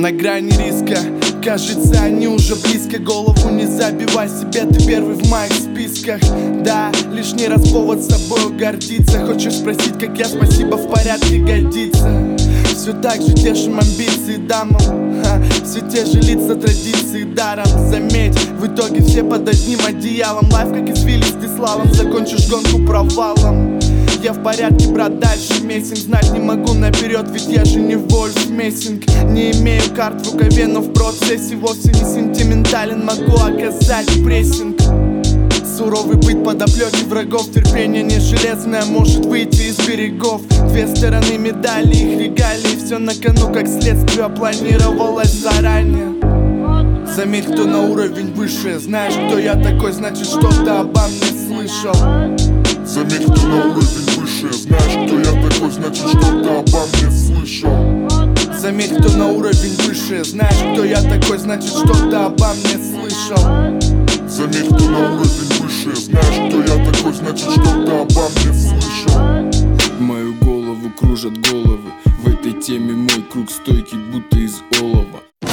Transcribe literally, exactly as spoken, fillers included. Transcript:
на грани риска. Кажется, они уже близко. Голову не забивай себе, ты первый в моих списках. Да, лишний раз повод собой гордиться. Хочешь спросить, как я, спасибо, в порядке, годится. Все так же тешим амбиции дамам, ха, все те же лица, традиции даром. Заметь, в итоге все под одним одеялом. Лайф как извилистый слалом, закончишь гонку провалом. Я в порядке, брат, дальше месяц. Знать не могу наперед, ведь я же не Вольф Мессинг. Не имею карт в рукаве, но в процессе вовсе не сентиментален. Могу оказать прессинг. Суровый быт подоплеки врагов. Терпение не железное, может выйти из берегов. Две стороны медали, их регалии. Все на кону, как следствие, планировалось заранее. Заметь, кто на уровень выше. Знаешь, кто я такой, значит, что-то обо мне слышал. Заметь, кто на уровень выше. Знаешь, кто я такой, значит, что-то обо мне слышал. Заметь, кто на уровень выше. Знаешь, кто я такой, значит, что-то обо мне слышал. Заметь, кто на уровень выше. Знаешь, кто я такой, значит, что-то обо мне слышал. Мою голову кружат головы. В этой теме мой круг стойкий, будто из олова.